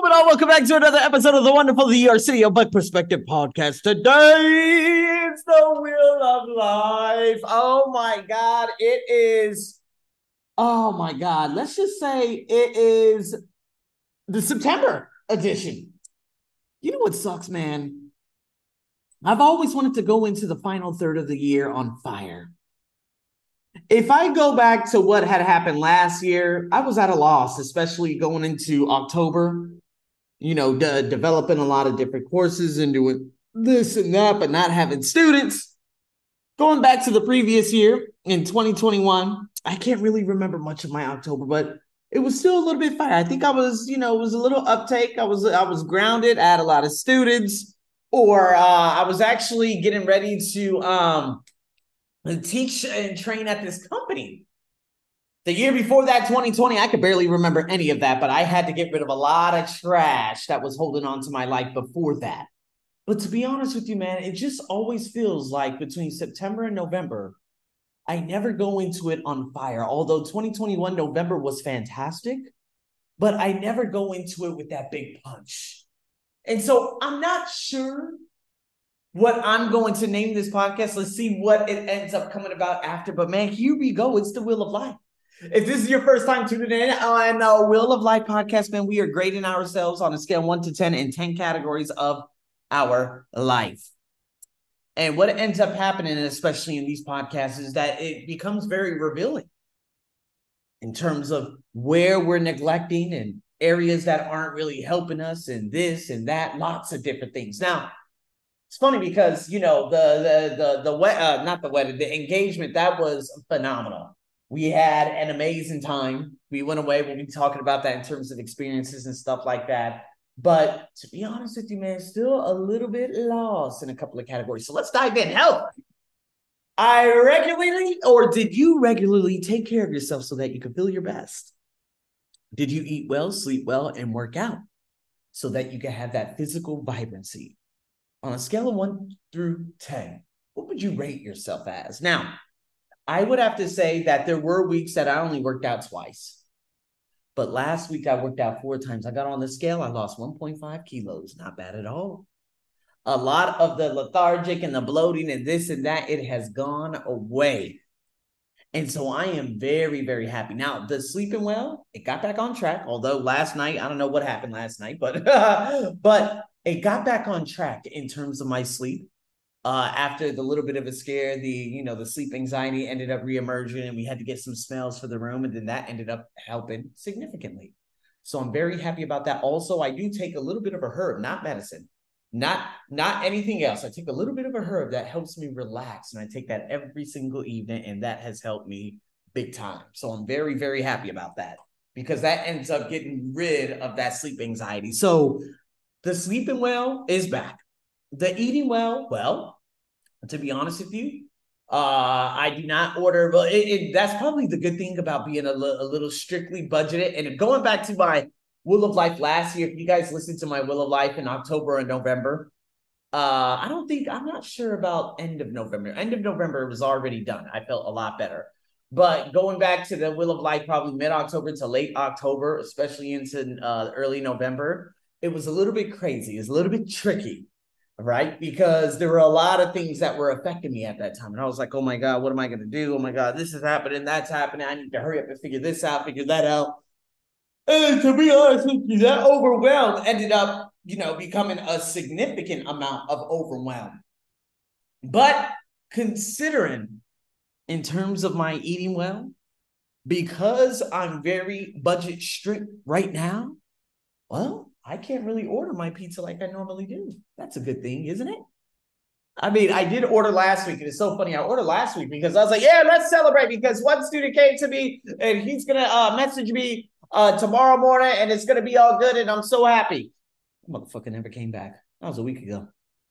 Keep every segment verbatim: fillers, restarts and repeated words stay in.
But all, welcome back to another episode of the wonderful The Arsenio Buck Perspective Podcast. Today, it's the Wheel of Life. Oh my God, it is. Oh my God, let's just say it is the September edition. You know what sucks, man? I've always wanted to go into the final third of the year on fire. If I go back to what had happened last year, I was at a loss, especially going into October. You know, de- developing a lot of different courses and doing this and that, but not having students. Going back to the previous year in twenty twenty-one, I can't really remember much of my October, but it was still a little bit fire. I think I was, you know, it was a little uptake. I was, I was grounded. I had a lot of students, or uh, I was actually getting ready to um, teach and train at this company. The year before that, twenty twenty, I could barely remember any of that, but I had to get rid of a lot of trash that was holding on to my life before that. But to be honest with you, man, it just always feels like between September and November, I never go into it on fire. Although twenty twenty-one November was fantastic, but I never go into it with that big punch. And so I'm not sure what I'm going to name this podcast. Let's see what it ends up coming about after. But man, here we go. It's the Wheel of Life. If this is your first time tuning in on the Wheel of Life podcast, man, we are grading ourselves on a scale of one to ten in ten categories of our life. And what ends up happening, especially in these podcasts, is that it becomes very revealing in terms of where we're neglecting and areas that aren't really helping us and this and that, lots of different things. Now, it's funny because, you know, the, the, the, the, uh, not the wedding, the engagement, that was phenomenal. We had an amazing time. We went away. We'll be talking about that in terms of experiences and stuff like that. But to be honest with you, man, still a little bit lost in a couple of categories. So let's dive in. Health. I regularly, or did you regularly take care of yourself so that you can feel your best? Did you eat well, sleep well, and work out so that you can have that physical vibrancy? On a scale of one through ten, what would you rate yourself as? Now, I would have to say that there were weeks that I only worked out twice. But last week I worked out four times. I got on the scale. I lost one point five kilos. Not bad at all. A lot of the lethargic and the bloating and this and that, it has gone away. And so I am very, very happy. Now, the sleeping well, it got back on track. Although last night, I don't know what happened last night, but, but it got back on track in terms of my sleep. Uh, after the little bit of a scare, the, you know, the sleep anxiety ended up reemerging and we had to get some smells for the room. And then that ended up helping significantly. So I'm very happy about that. Also, I do take a little bit of a herb, not medicine, not, not anything else. I take a little bit of a herb that helps me relax. And I take that every single evening. And that has helped me big time. So I'm very, very happy about that because that ends up getting rid of that sleep anxiety. So the sleeping well is back. The eating well, well, to be honest with you, uh, I do not order, but it, it, that's probably the good thing about being a, l- a little strictly budgeted. And going back to my Wheel of Life last year, if you guys listened to my Wheel of Life in October and November, uh, I don't think, I'm not sure about end of November. End of November was already done. I felt a lot better. But going back to the Wheel of Life, probably mid-October to late October, especially into uh, early November, it was a little bit crazy. It was a little bit tricky. Right? Because there were a lot of things that were affecting me at that time. And I was like, oh my God, what am I going to do? Oh my God, this is happening. That's happening. I need to hurry up and figure this out, figure that out. And to be honest with you, that overwhelm ended up, you know, becoming a significant amount of overwhelm. But considering in terms of my eating well, because I'm very budget strict right now, well, I can't really order my pizza like I normally do. That's a good thing, isn't it? I mean, I did order last week, and it's so funny. I ordered last week because I was like, yeah, let's celebrate because one student came to me, and he's going to uh, message me uh, tomorrow morning, and it's going to be all good, and I'm so happy. That motherfucker never came back. That was a week ago.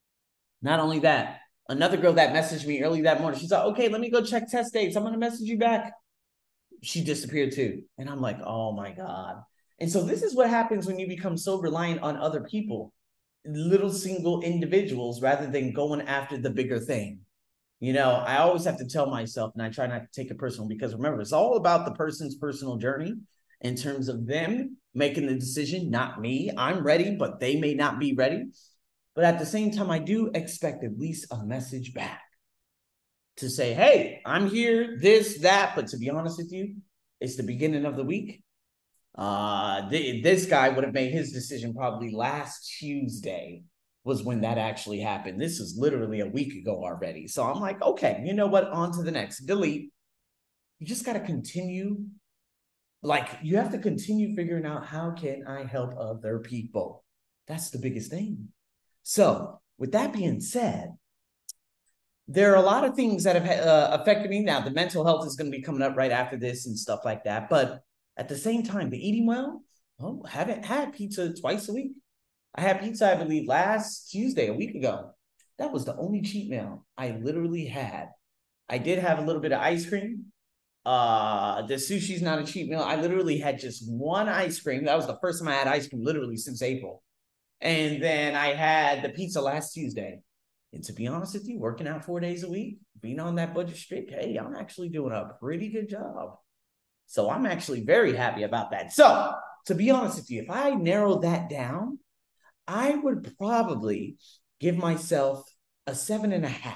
Not only that, another girl that messaged me early that morning, she's like, okay, let me go check test dates. I'm going to message you back. She disappeared too. And I'm like, oh, my God. And so this is what happens when you become so reliant on other people, little single individuals, rather than going after the bigger thing. You know, I always have to tell myself, and I try not to take it personal because remember, it's all about the person's personal journey in terms of them making the decision, not me. I'm ready, but they may not be ready. But at the same time, I do expect at least a message back to say, hey, I'm here, this, that. But to be honest with you, it's the beginning of the week. Uh, th- this guy would have made his decision probably last Tuesday was when that actually happened. This was literally a week ago already. So I'm like, okay, you know what? On to the next. Delete. You just got to continue. Like, you have to continue figuring out, how can I help other people? That's the biggest thing. So with that being said, there are a lot of things that have uh, affected me. Now, the mental health is going to be coming up right after this and stuff like that. But at the same time, the eating well, oh, haven't had pizza twice a week. I had pizza, I believe, last Tuesday, a week ago. That was the only cheat meal I literally had. I did have a little bit of ice cream. Uh, the sushi's not a cheat meal. I literally had just one ice cream. That was the first time I had ice cream literally since April. And then I had the pizza last Tuesday. And to be honest with you, working out four days a week, being on that budget streak, hey, I'm actually doing a pretty good job. So I'm actually very happy about that. So to be honest with you, if I narrow that down, I would probably give myself a seven and a half.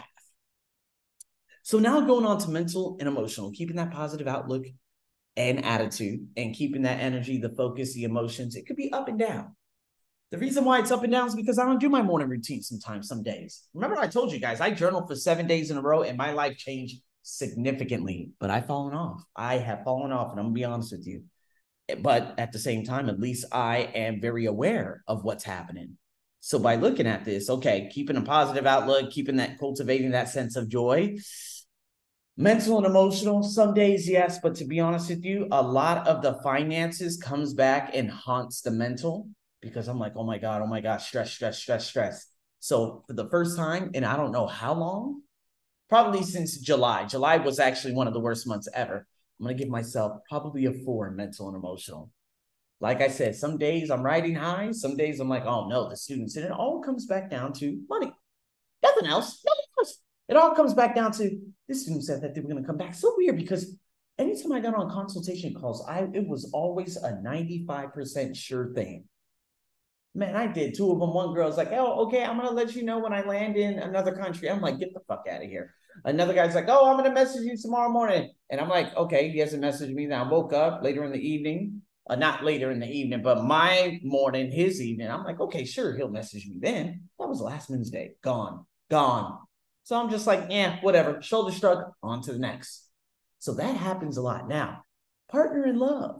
So now going on to mental and emotional, keeping that positive outlook and attitude and keeping that energy, the focus, the emotions, it could be up and down. The reason why it's up and down is because I don't do my morning routine sometimes, some days. Remember I told you guys, I journaled for seven days in a row and my life changed significantly, but I've fallen off. I have fallen off, and I'm going to be honest with you. But at the same time, at least I am very aware of what's happening. So by looking at this, okay, keeping a positive outlook, keeping that, cultivating that sense of joy, mental and emotional, some days, yes. But to be honest with you, a lot of the finances comes back and haunts the mental, because I'm like, oh my God, oh my God, stress, stress, stress, stress. So for the first time, and I don't know how long, probably since July. July was actually one of the worst months ever. I'm going to give myself probably a four in mental and emotional. Like I said, some days I'm riding high. Some days I'm like, oh no, the students. And it all comes back down to money. Nothing else. Nothing else. It all comes back down to, this student said that they were going to come back. So weird, because anytime I got on consultation calls, I it was always a ninety-five percent sure thing. Man, I did two of them. One girl's like, oh, okay, I'm going to let you know when I land in another country. I'm like, get the fuck out of here. Another guy's like, oh, I'm going to message you tomorrow morning. And I'm like, okay, he hasn't messaged me. Now I woke up later in the evening. Uh, not later in the evening, but my morning, his evening. I'm like, okay, sure, he'll message me then. That was last Wednesday. Gone. Gone. So I'm just like, yeah, whatever. Shoulder shrug, on to the next. So that happens a lot. Now, partner in love.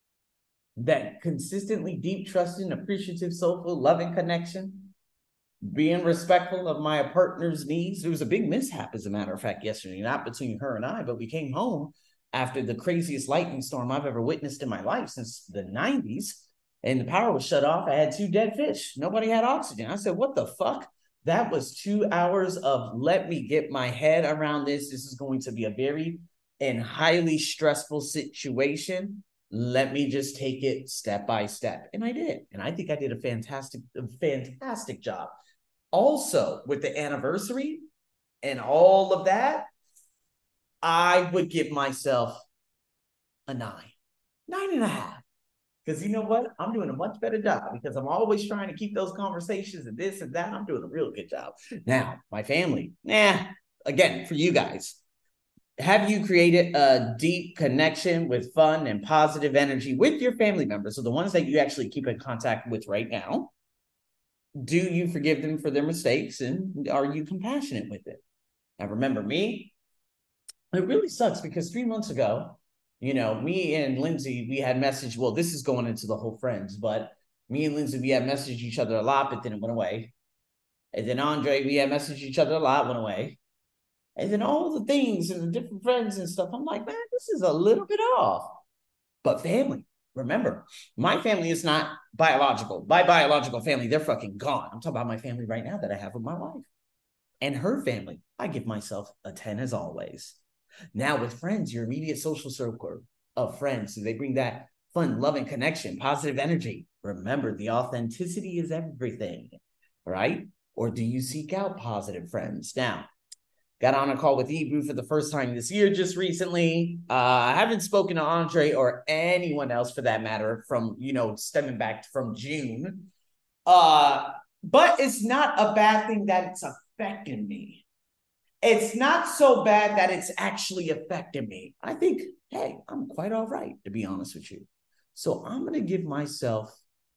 That consistently deep, trusting, appreciative, soulful, loving connection, being respectful of my partner's needs. There was a big mishap, as a matter of fact, yesterday, not between her and I, but we came home after the craziest lightning storm I've ever witnessed in my life since the nineties, and the power was shut off. I had two dead fish. Nobody had oxygen. I said, what the fuck? That was two hours of, let me get my head around this. This is going to be a very and highly stressful situation. Let me just take it step by step. And I did. And I think I did a fantastic, fantastic job. Also, with the anniversary and all of that, I would give myself a nine, nine and a half. Because you know what? I'm doing a much better job, because I'm always trying to keep those conversations and this and that. I'm doing a real good job. Now, my family, nah, again, for you guys, have you created a deep connection with fun and positive energy with your family members? So the ones that you actually keep in contact with right now, do you forgive them for their mistakes, and are you compassionate with it? Now, remember me, it really sucks, because three months ago, you know, me and Lindsay, we had messaged, well, this is going into the whole friends, but me and Lindsay, we had messaged each other a lot, but then it went away. And then Andre, we had messaged each other a lot, went away. And then all the things and the different friends and stuff, I'm like, man, this is a little bit off. But family, remember, my family is not biological. My biological family, they're fucking gone. I'm talking about my family right now that I have with my wife. And her family, I give myself a ten as always. Now with friends, your immediate social circle of friends, so they bring that fun, loving connection, positive energy. Remember, the authenticity is everything, right? Or do you seek out positive friends? Now, Got on a call with Ebru for the first time this year just recently. Uh, I haven't spoken to Andre or anyone else for that matter from, you know, stemming back from June. Uh, but it's not a bad thing that it's affecting me. It's not so bad that it's actually affecting me. I think, hey, I'm quite all right, to be honest with you. So I'm going to give myself,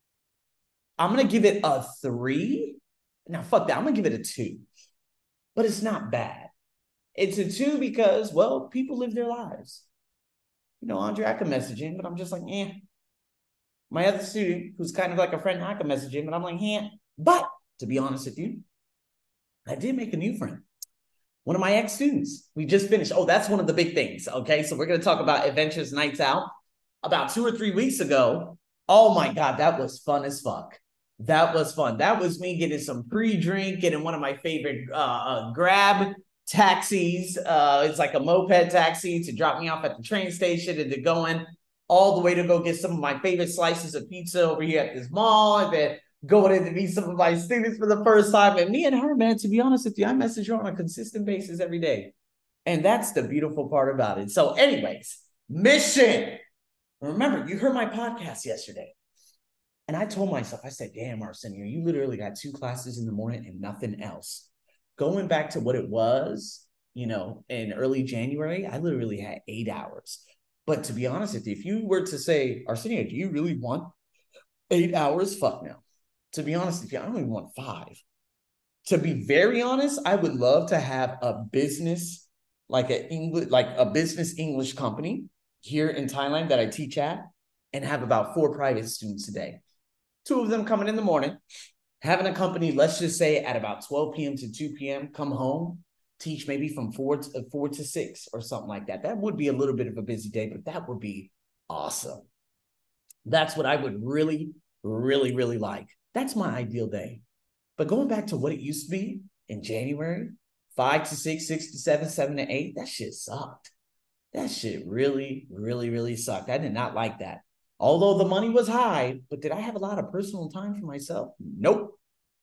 I'm going to give it a three. Now, fuck that. I'm going to give it a two. But it's not bad. It's a two because, well, people live their lives. You know, Andre, I can message him, but I'm just like, eh. My other student, who's kind of like a friend, I can message him, but I'm like, eh. But to be honest with you, I did make a new friend. One of my ex-students. We just finished. Oh, that's one of the big things. Okay, so we're going to talk about Adventures Nights Out. About two or three weeks ago, oh my God, that was fun as fuck. That was fun. That was me getting some pre-drink, getting one of my favorite uh, uh, Grab taxis. Uh, it's like a moped taxi to drop me off at the train station and then going all the way to go get some of my favorite slices of pizza over here at this mall, and then going in to meet some of my students for the first time. And me and her, man, to be honest with you, I message her on a consistent basis every day. And that's the beautiful part about it. So anyways, mission. Remember, you heard my podcast yesterday. And I told myself, I said, damn, Arsenio, you literally got two classes in the morning and nothing else. Going back to what it was, you know, in early January, I literally had eight hours. But to be honest with you, if you were to say, Arsenio, do you really want eight hours? Fuck no. To be honest with you, I don't even want five. To be very honest, I would love to have a business, like a English, like a business English company here in Thailand that I teach at, and have about four private students a day. Two of them coming in the morning, having a company, let's just say at about twelve p.m. to two p.m., come home, teach maybe from four to four to six or something like that. That would be a little bit of a busy day, but that would be awesome. That's what I would really, really, really like. That's my ideal day. But going back to what it used to be in January, five to six, six to seven, seven to eight, that shit sucked. That shit really, really, really sucked. I did not like that. Although the money was high, but did I have a lot of personal time for myself? Nope.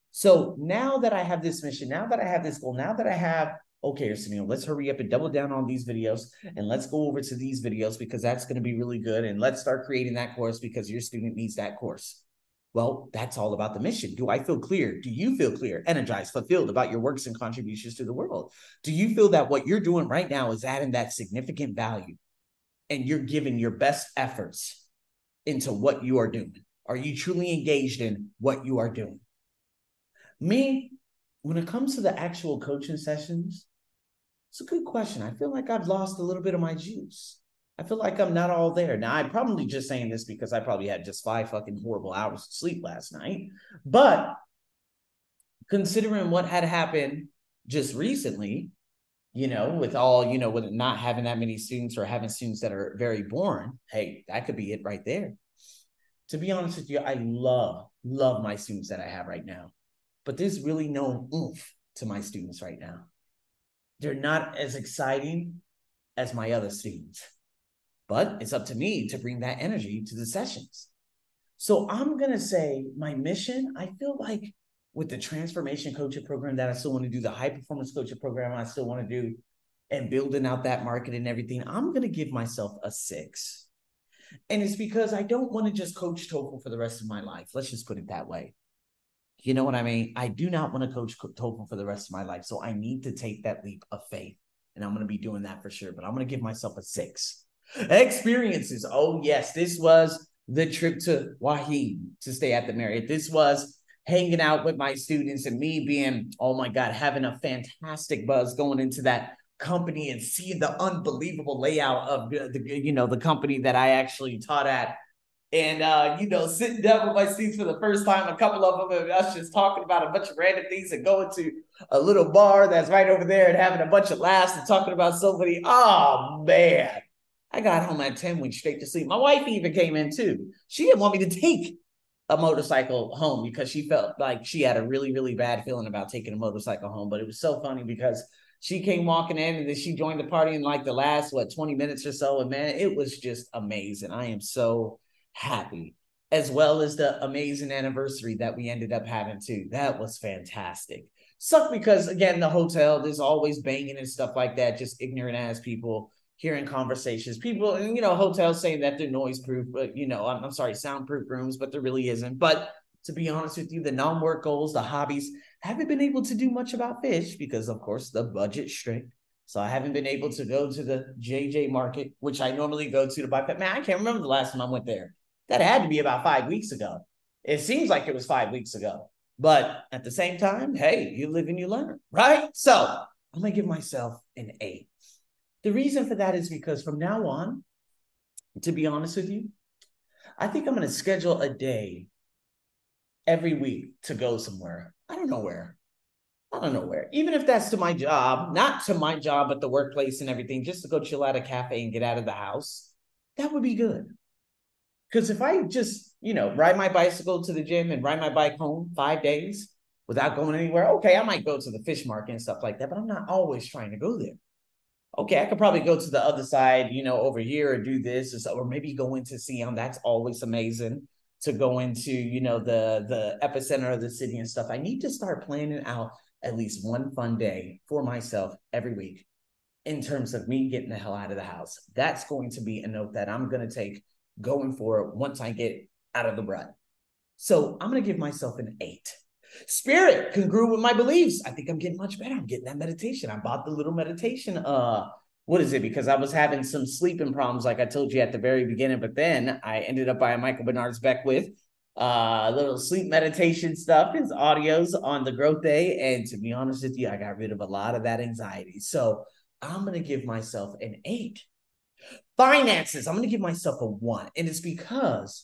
So now that I have this mission, now that I have this goal, now that I have, okay, Arsenio, let's hurry up and double down on these videos, and let's go over to these videos because that's going to be really good. And let's start creating that course because your student needs that course. Well, that's all about the mission. Do I feel clear? Do you feel clear, energized, fulfilled about your works and contributions to the world? Do you feel that what you're doing right now is adding that significant value and you're giving your best efforts into what you are doing? Are you truly engaged in what you are doing? Me, when it comes to the actual coaching sessions, it's a good question. I feel like I've lost a little bit of my juice. I feel like I'm not all there. Now, I'm probably just saying this because I probably had just five fucking horrible hours of sleep last night. But considering what had happened just recently, you know, with all, you know, with not having that many students or having students that are very boring, hey, that could be it right there. To be honest with you, I love, love my students that I have right now. But there's really no oomph to my students right now. They're not as exciting as my other students. But it's up to me to bring that energy to the sessions. So I'm going to say my mission, I feel like with the transformation coaching program that I still want to do, the high performance coaching program I still want to do, and building out that market and everything, I'm going to give myself a six. And it's because I don't want to just coach TOEFL for the rest of my life. Let's just put it that way. You know what I mean? I do not want to coach TOEFL for the rest of my life. So I need to take that leap of faith. And I'm going to be doing that for sure. But I'm going to give myself a six. Experiences. Oh, yes. This was the trip to Wahid to stay at the Marriott. This was hanging out with my students and me being, oh my God, having a fantastic buzz going into that company and seeing the unbelievable layout of the, you know, the company that I actually taught at. And, uh, you know, sitting down with my students for the first time, a couple of them, and us just talking about a bunch of random things and going to a little bar that's right over there and having a bunch of laughs and talking about somebody. Oh, man. I got home at ten, went straight to sleep. My wife even came in too. She didn't want me to take a motorcycle home because she felt like she had a really, really bad feeling about taking a motorcycle home. But it was so funny because she came walking in and then she joined the party in like the last, what, twenty minutes or so. And man, it was just amazing. I am so happy, as well as the amazing anniversary that we ended up having too. That was fantastic. Suck because, again, the hotel, there's always banging and stuff like that, just ignorant ass people hearing conversations. People, and, you know, hotels saying that they're noise proof, but, you know, I'm, I'm sorry, soundproof rooms, but there really isn't. But to be honest with you, the non-work goals, the hobbies, haven't been able to do much about fish because, of course, the budget's strict. So I haven't been able to go to the J J Market, which I normally go to to buy pet. Man, I can't remember the last time I went there. That had to be about five weeks ago. It seems like it was five weeks ago. But at the same time, hey, you live and you learn, right? So I'm going to give myself an eight. The reason for that is because from now on, to be honest with you, I think I'm going to schedule a day every week to go somewhere. I don't know where. I don't know where. Even if that's to my job, not to my job, but the workplace and everything, just to go chill at a cafe and get out of the house, that would be good. Because if I just, you know, ride my bicycle to the gym and ride my bike home five days without going anywhere, okay, I might go to the fish market and stuff like that, but I'm not always trying to go there. Okay, I could probably go to the other side, you know, over here or do this or, so, or maybe go into Siam. That's always amazing to go into, you know, the, the epicenter of the city and stuff. I need to start planning out at least one fun day for myself every week in terms of me getting the hell out of the house. That's going to be a note that I'm going to take going forward once I get out of the rut. So I'm going to give myself an eight. Spirit congruent with my beliefs. I think I'm getting much better. I'm getting that meditation. I bought the little meditation. Uh, what is it? Because I was having some sleeping problems, like I told you at the very beginning, but then I ended up buying Michael Bernard's Beckwith, uh, little sleep meditation stuff, his audios on the growth day. And to be honest with you, I got rid of a lot of that anxiety. So I'm going to give myself an eight. Finances, I'm going to give myself a one. And it's because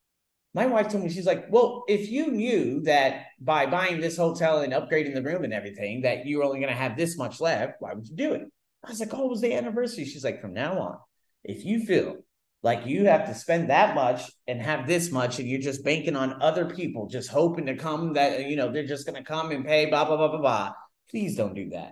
my wife told me, she's like, well, if you knew that by buying this hotel and upgrading the room and everything, that you were only going to have this much left, why would you do it? I was like, oh, it was the anniversary. She's like, from now on, if you feel like you have to spend that much and have this much, and you're just banking on other people, just hoping to come that, you know, they're just going to come and pay, blah, blah, blah, blah, blah, please don't do that.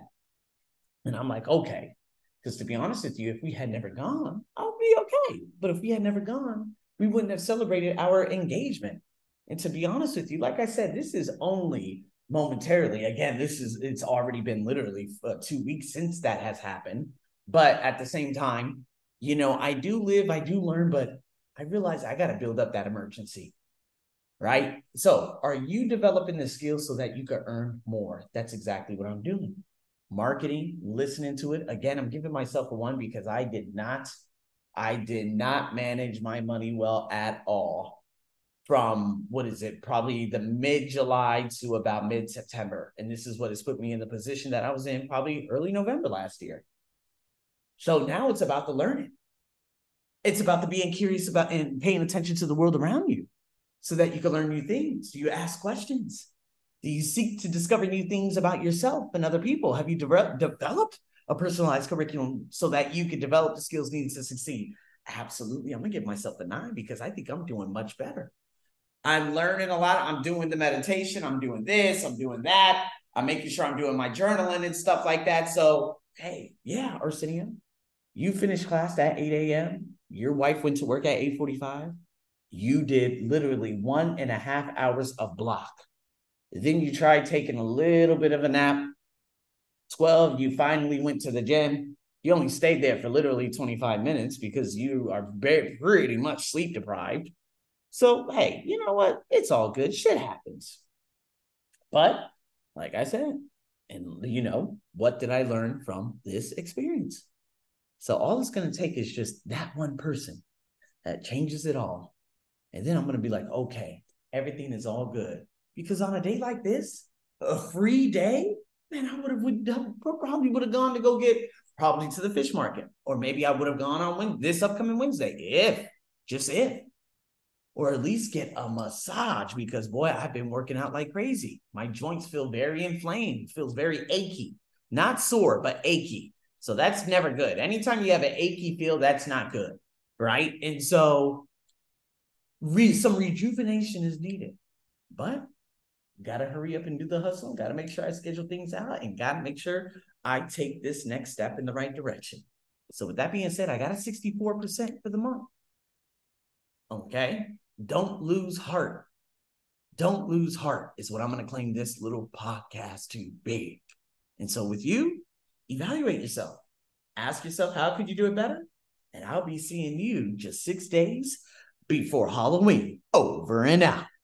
And I'm like, okay. Because to be honest with you, if we had never gone, I'll be okay. But if we had never gone, we wouldn't have celebrated our engagement. And to be honest with you, like I said, this is only momentarily. Again, this is, it's already been literally uh, two weeks since that has happened. But at the same time, you know, I do live, I do learn, but I realize I got to build up that emergency, right? So are you developing the skills so that you can earn more? That's exactly what I'm doing. Marketing, listening to it. Again, I'm giving myself a one because I did not, I did not manage my money well at all from, what is it, probably the mid-July to about mid-September. And this is what has put me in the position that I was in probably early November last year. So now it's about the learning. It's about the being curious about and paying attention to the world around you so that you can learn new things. You ask questions. Do you seek to discover new things about yourself and other people? Have you de- developed a personalized curriculum so that you can develop the skills needed to succeed? Absolutely. I'm going to give myself a nine because I think I'm doing much better. I'm learning a lot. I'm doing the meditation. I'm doing this. I'm doing that. I'm making sure I'm doing my journaling and stuff like that. So, hey, yeah, Arsenio, you finished class at eight a.m. Your wife went to work at eight forty-five. You did literally one and a half hours of block. Then you tried taking a little bit of a nap. twelve, you finally went to the gym. You only stayed there for literally twenty-five minutes because you are very, pretty much sleep deprived. So, hey, you know what? It's all good. Shit happens. But like I said, and you know, what did I learn from this experience? So all it's going to take is just that one person that changes it all. And then I'm going to be like, okay, everything is all good. Because on a day like this, a free day, man, I would have would, probably would have gone to go get probably to the fish market. Or maybe I would have gone on Wednesday, this upcoming Wednesday, if, just if. Or at least get a massage because, boy, I've been working out like crazy. My joints feel very inflamed, feels very achy. Not sore, but achy. So that's never good. Anytime you have an achy feel, that's not good, right? And so re- some rejuvenation is needed. But got to hurry up and do the hustle. Got to make sure I schedule things out and got to make sure I take this next step in the right direction. So with that being said, I got a sixty-four percent for the month. Okay? Don't lose heart. Don't lose heart is what I'm going to claim this little podcast to be. And so with you, evaluate yourself. Ask yourself, how could you do it better? And I'll be seeing you just six days before Halloween. Over and out.